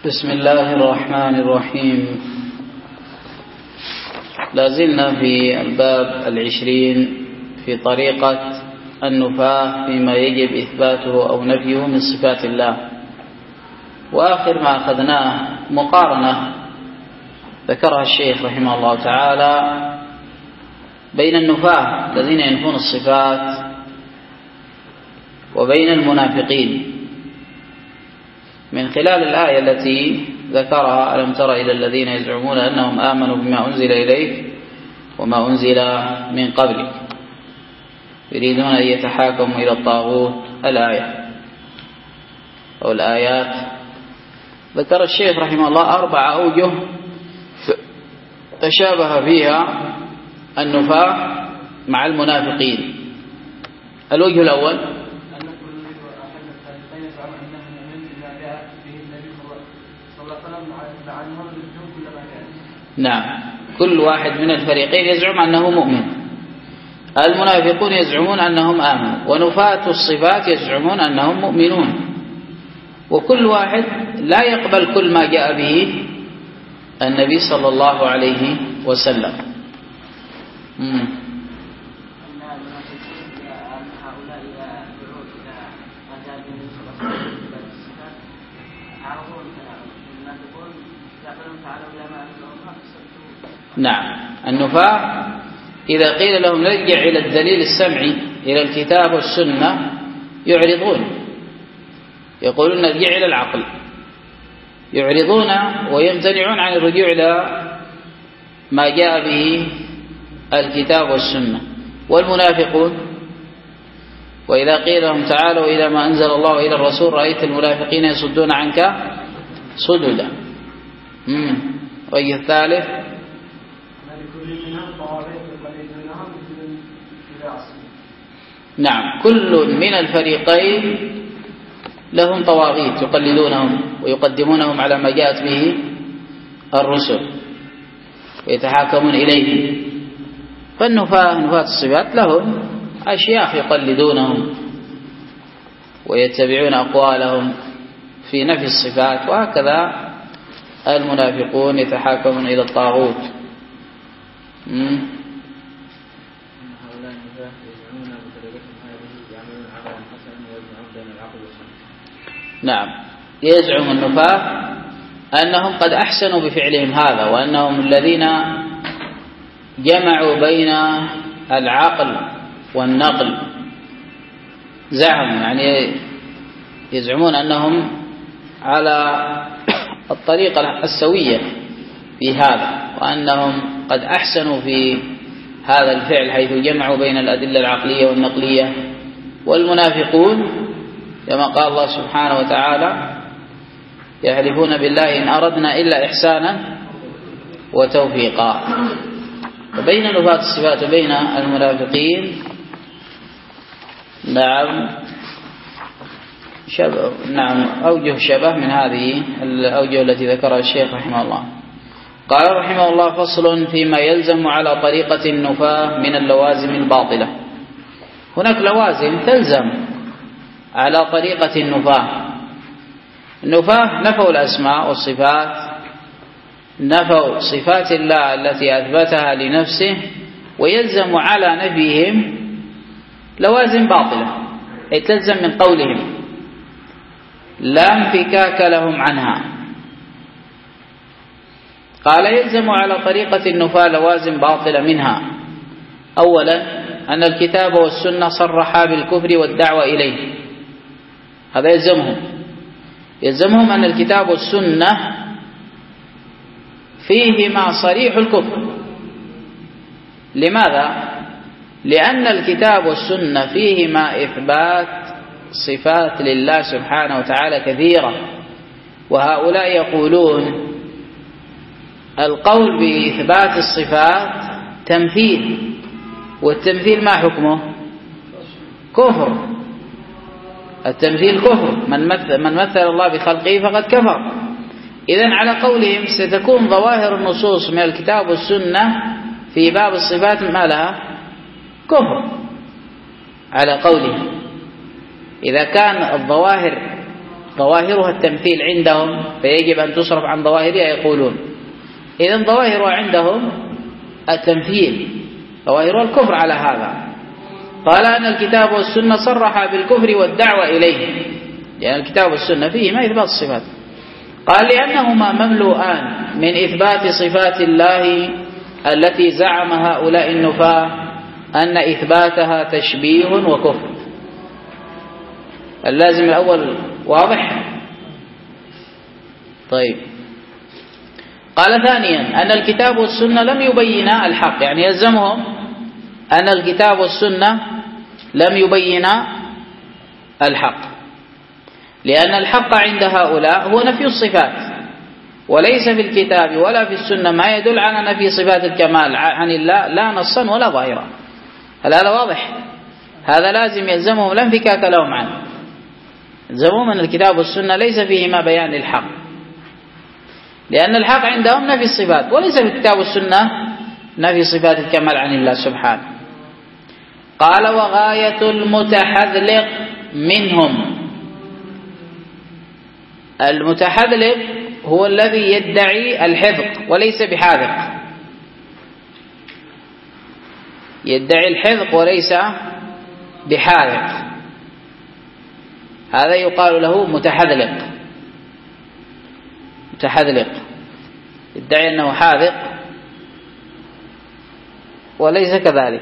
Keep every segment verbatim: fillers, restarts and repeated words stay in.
بسم الله الرحمن الرحيم. لازلنا في الباب العشرين في طريقة النفاة فيما يجب إثباته أو نفيه من صفات الله. وآخر ما أخذناه مقارنة ذكرها الشيخ رحمه الله تعالى بين النفاة الذين ينفون الصفات وبين المنافقين من خلال الآية التي ذكرها: ألم تر إلى الذين يزعمون أنهم آمنوا بما أنزل إليك وما أنزل من قبلك يريدون أن يتحاكموا إلى الطاغوت. الآية أو الآيات ذكر الشيخ رحمه الله أربع أوجه تشابه فيها النفاة مع المنافقين. الوجه الأول: نعم، كل واحد من الفريقين يزعم أنه مؤمن. المنافقون يزعمون أنهم آمنوا، ونفاة الصفات يزعمون أنهم مؤمنون، وكل واحد لا يقبل كل ما جاء به النبي صلى الله عليه وسلم. مم. نعم، النفاة إذا قيل لهم نرجع إلى الدليل السمعي إلى الكتاب والسنة يعرضون، يقولون نرجع إلى العقل، يعرضون ويمتنعون عن الرجوع إلى ما جاء به الكتاب والسنة. والمنافقون وإذا قيل لهم تعالوا إلى ما أنزل الله إلى الرسول رأيت المنافقين يصدون عنك صدودا. وجه الثالث: نعم، كل من الفريقين لهم طواغيت يقلدونهم ويقدمونهم على ما جاءت به الرسل ويتحاكمون إليه. فالنفاة نفاة الصفات لهم أشياخ يقلدونهم ويتبعون أقوالهم في نفي الصفات، وهكذا المنافقون يتحاكمون إلى الطاغوت. نعم، يزعم النفاة أنهم قد أحسنوا بفعلهم هذا، وأنهم الذين جمعوا بين العقل والنقل. زعم يعني يزعمون أنهم على الطريقة السوية في هذا، وأنهم قد أحسنوا في هذا الفعل حيث جمعوا بين الأدلة العقلية والنقلية. والمنافقون كما قال الله سبحانه وتعالى: يحلفون بالله إن أردنا إلا إحسانا وتوفيقا. وبين نفاة الصفات وبين المنافقين نعم شبه نعم أوجه شبه من هذه الأوجه التي ذكرها الشيخ رحمه الله. قال رحمه الله: فصل فيما يلزم على طريقة النفاة من اللوازم الباطلة. هناك لوازم تلزم على طريقة النفاة. النفاة نفوا الأسماء والصفات، نفوا صفات الله التي أثبتها لنفسه، ويلزم على نفيهم لوازم باطلة، أي تلزم من قولهم لا انفكاك لهم عنها. قال: يلزم على طريقة النفاة لوازم باطلة، منها: أولا أن الكتاب والسنة صرحا بالكفر والدعوة إليه، هذا يلزمهم. يلزمهم أن الكتاب والسنة فيهما صريح الكفر. لماذا؟ لأن الكتاب والسنة فيهما إثبات صفات لله سبحانه وتعالى كثيرة، وهؤلاء يقولون القول بإثبات الصفات تمثيل، والتمثيل ما حكمه؟ كفر. التمثيل كفر، من مثل, من مثل الله بخلقه فقد كفر. إذن على قولهم ستكون ظواهر النصوص من الكتاب والسنة في باب الصفات ما لها؟ كفر على قولهم. إذا كان الظواهر ظواهرها التمثيل عندهم فيجب أن تصرف عن ظواهرها يقولون. إذن ظواهرها عندهم التمثيل، ظواهرها الكفر على هذا. قال أن الكتاب والسنة صرحا بالكفر والدعوة إليه، لأن الكتاب والسنة فيهما إثبات الصفات. قال لأنهما مملوءان من إثبات صفات الله التي زعم هؤلاء النفاة أن إثباتها تشبيه وكفر. اللازم الأول واضح؟ طيب. قال ثانيا أن الكتاب والسنة لم يبينا الحق، يعني يلزمهم أن الكتاب والسنة لم يبينا الحق، لأن الحق عند هؤلاء هو نفي الصفات، وليس في الكتاب ولا في السنة ما يدل على نفي صفات الكمال عن الله لا نصا ولا ظاهرا. هل هذا واضح؟ هذا لازم يلزمهم لا انفكاك لهم عنه، يلزمهم أن الكتاب والسنة ليس فيهما بيان الحق، لأن الحق عندهم نفي الصفات، وليس في الكتاب والسنة نفي صفات الكمال عن الله سبحانه. قال وغاية المتحذلق منهم، المتحذلق هو الذي يدعي الحذق وليس بحاذق، يدعي الحذق وليس بحاذق، هذا يقال له متحذلق. متحذلق يدعي أنه حاذق وليس كذلك.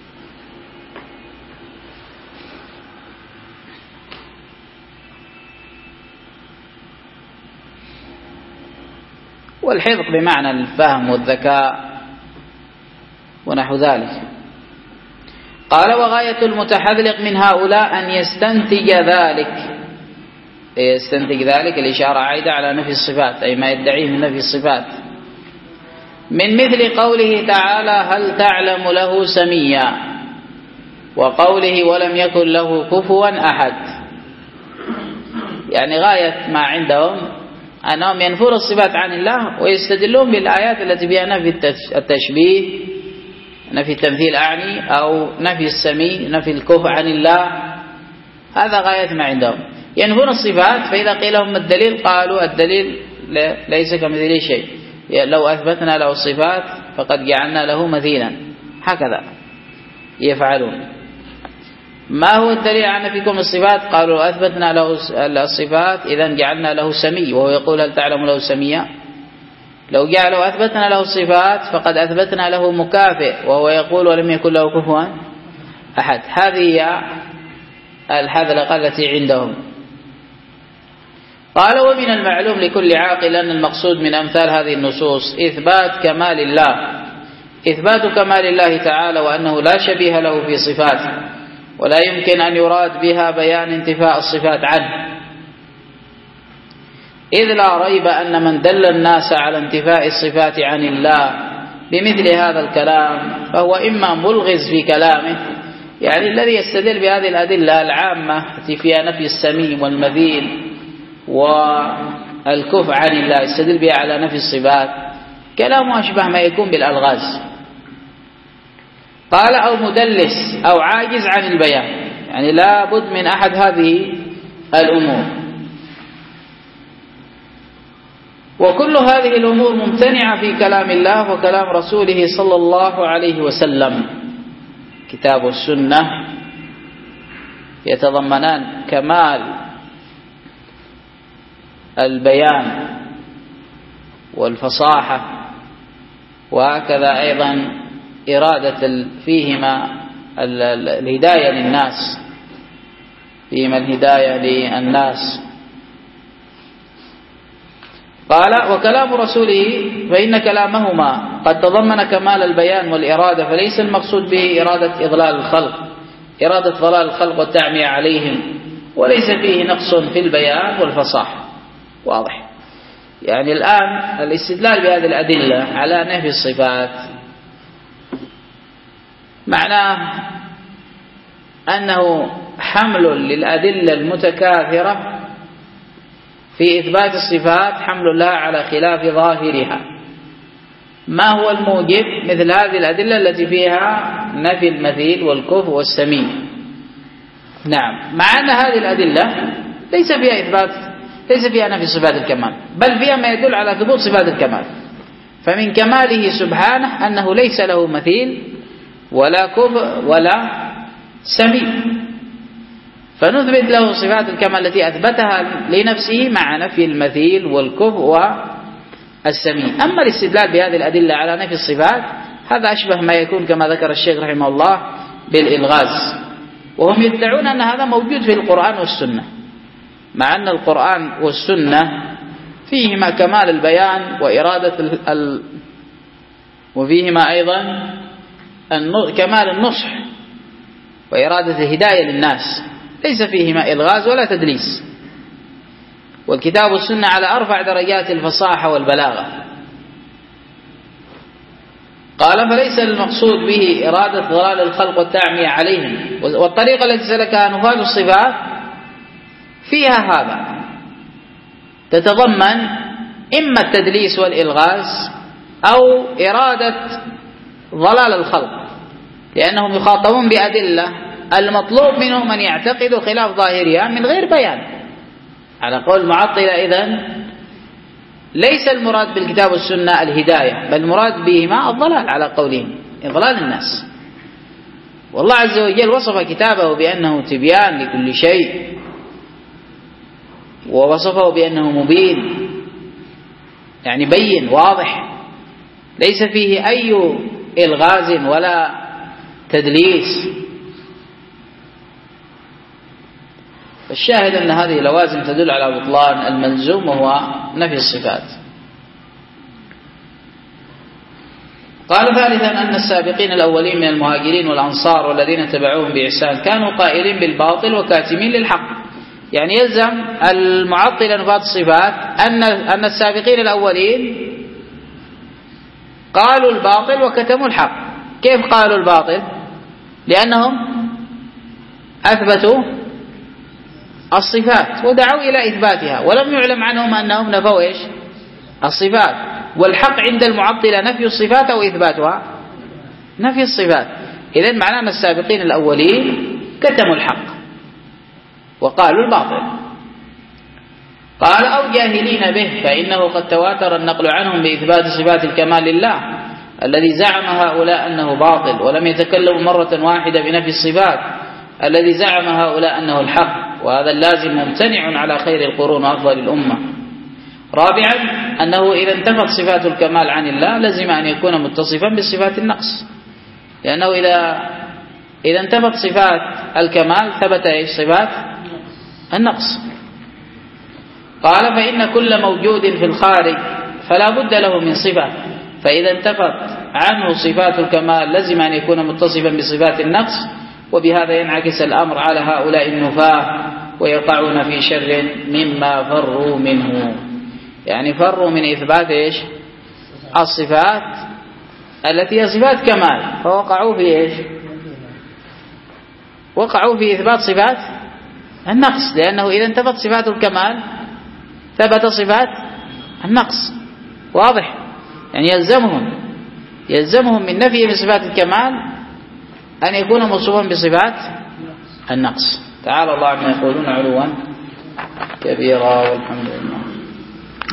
والحذق بمعنى الفهم والذكاء ونحو ذلك. قال وغاية المتحذلق من هؤلاء أن يستنتج ذلك، يستنتج ذلك الإشارة عائدة على نفي الصفات، أي ما يدعيه من نفي الصفات، من مثل قوله تعالى هل تعلم له سميا، وقوله ولم يكن له كفوا أحد. يعني غاية ما عندهم أنهم ينفون الصفات عن الله ويستدلون بالآيات التي فيها نفي التشبيه، نفي التمثيل أعني، أو نفي السمي، نفي الكفء عن الله. هذا غاية ما عندهم، ينفون الصفات. فإذا قيل لهم الدليل قالوا الدليل ليس كمثله شيء، لو أثبتنا له الصفات فقد جعلنا له مثيلا، هكذا يفعلون. ما هو الدليل على نفيكم الصفات؟ قالوا أثبتنا له الصفات إذا جعلنا له سمي، وهو يقول هل تعلم له سميا. لو جعلوا أثبتنا له الصفات فقد أثبتنا له مكافئ، وهو يقول ولم يكن له كفوا أحد. هذه هي الحذلقة التي عندهم. قال ومن المعلوم لكل عاقل أن المقصود من أمثال هذه النصوص إثبات كمال الله، إثبات كمال الله تعالى، وأنه لا شبيه له في صفاته، ولا يمكن أن يراد بها بيان انتفاء الصفات عنه، إذ لا ريب أن من دل الناس على انتفاء الصفات عن الله بمثل هذا الكلام فهو إما ملغز في كلامه، يعني الذي يستدل بهذه الأدلة العامة التي فيها نفي السمي والمثيل والكفء عن الله، يستدل بها على نفي الصفات، كلامه أشبه ما يكون بالألغاز. قال أو مدلس أو عاجز عن البيان، يعني لا بد من أحد هذه الأمور. وكل هذه الأمور ممتنعة في كلام الله وكلام رسوله صلى الله عليه وسلم. كتاب والسنة يتضمنان كمال البيان والفصاحة، وهكذا أيضا إرادة فيهما الهداية للناس، فيهما الهداية للناس. قال وكلام رسوله فإن كلامهما قد تضمن كمال البيان والإرادة، فليس المقصود به إرادة إضلال الخلق، إرادة ضلال الخلق والتعمية عليهم، وليس فيه نقص في البيان والفصاحة. واضح؟ يعني الآن الاستدلال بهذه الأدلة على نفي الصفات معناه أنه حمل للأدلة المتكاثرة في إثبات الصفات، حمل لها على خلاف ظاهرها. ما هو الموجب؟ مثل هذه الأدلة التي فيها نفي المثيل والكفء والسمي. نعم، مع أن هذه الأدلة ليس فيها إثبات ليس فيها نفي صفات الكمال، بل فيها ما يدل على ثبوت صفات الكمال. فمن كماله سبحانه أنه ليس له مثيل ولا كفء ولا سمي، فنثبت له صفات الكمال التي أثبتها لنفسه مع نفي المثيل والكفء والسمي. أما الاستدلال بهذه الأدلة على نفي الصفات هذا أشبه ما يكون كما ذكر الشيخ رحمه الله بالإلغاز، وهم يدعون أن هذا موجود في القرآن والسنة، مع أن القرآن والسنة فيهما كمال البيان وإرادة ال... وفيهما أيضا كمال النصح وإرادة الهداية للناس، ليس فيهما إلغاز ولا تدليس. والكتاب والسنة على أرفع درجات الفصاحة والبلاغة. قال فليس المقصود به إرادة ضلال الخلق والتعمية عليهم، والطريقة التي سلكها نفاذ الصفات فيها هذا، تتضمن إما التدليس والإلغاز أو إرادة ضلال الخلق، لأنهم يخاطبون بأدلة المطلوب منهم أن يعتقدوا خلاف ظاهرها من غير بيان. على قول المعطلة إذن ليس المراد بالكتاب والسنة الهداية، بل المراد بهما الضلال على قولهم، إضلال الناس. والله عز وجل وصف كتابه بأنه تبيان لكل شيء، ووصفه بأنه مبين، يعني بين واضح ليس فيه أي إلغاز ولا تدليس. الشاهد أن هذه لوازم تدل على بطلان الملزوم وهو نفي الصفات. قال ثالثا أن السابقين الأولين من المهاجرين والأنصار والذين تبعوهم بإحسان كانوا قائلين بالباطل وكاتمين للحق، يعني يلزم المعطل نفاذ الصفات أن أن السابقين الأولين قالوا الباطل وكتموا الحق. كيف قالوا الباطل؟ لأنهم أثبتوا الصفات ودعوا إلى إثباتها، ولم يعلم عنهم أنهم نفوا إيش؟ الصفات. والحق عند المعطلة نفي الصفات أو إثباتها؟ نفي الصفات. إذن معناه أن السابقين الأولين كتموا الحق وقالوا الباطل. قال أو جاهلين به، فإنه قد تواتر النقل عنهم بإثبات صفات الكمال لله الذي زعم هؤلاء أنه باطل، ولم يتكلموا مرة واحدة بنفي الصفات الذي زعم هؤلاء أنه الحق، وهذا اللازم ممتنع على خير القرون وأفضل الأمة. رابعا أنه إذا انتفت صفات الكمال عن الله لزم أن يكون متصفا بصفات النقص، لأنه إذا إذا انتفت صفات الكمال ثبت إيش؟ صفات النقص. قال فإن كل موجود في الخارج فلا بد له من صفة، فإذا انتفت عنه صفات الكمال لزم أن يكون متصفا بصفات النقص، وبهذا ينعكس الأمر على هؤلاء النفاة ويقعون في شر مما فروا منه، يعني فروا من إثبات إيش؟ الصفات التي هي صفات كمال، فوقعوا في إيش؟ وقعوا في إثبات صفات النقص، لأنه إذا انتفت صفات الكمال ثبت صفات النقص. واضح؟ يعني يلزمهم يلزمهم من نفي صفات الكمال أن يكون موصوفا بصفات النقص. تعالى الله عما يقولون علوا كبيرا، والحمد